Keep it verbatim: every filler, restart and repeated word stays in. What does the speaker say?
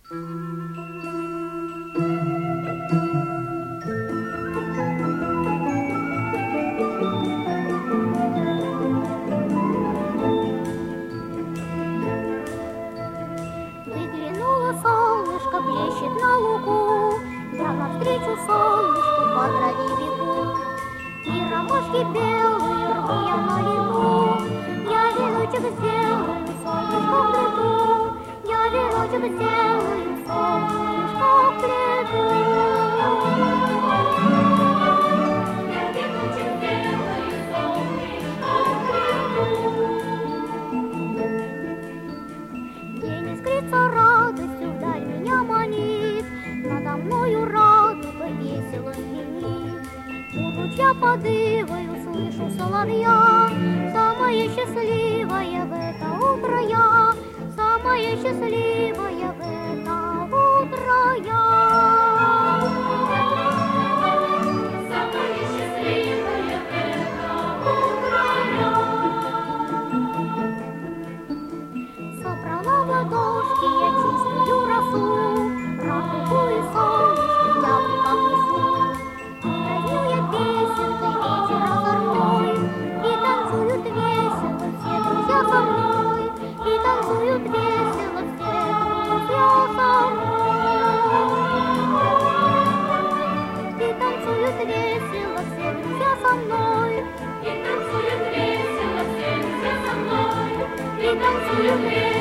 Выглянуло солнышко, блещет на лугу, я навстречу солнышку по траве бегу. И ромашки белые рву я на лету, я веночек сделаю, солнышко в лету, я веночек сделаю, солнышко в лету. День искрится радостью, вдаль меня манит, надо мною радуга весело звенит. У ручья подываю, слышу соловья, самая счастливая в это утро я, самая счастливая в это утро я. Самая счастливая в это утро я. Собрала в ладошки, я чувствую росу, радугу и солнышко я в руках несу. Дразню я песенкой вечер озорной, и танцуют весело все друзья со мной, и танцуют весело все друзья со мной. И танцуют весело все друзья со мной, и танцуют весело все друзья со мной, и танцуют весело.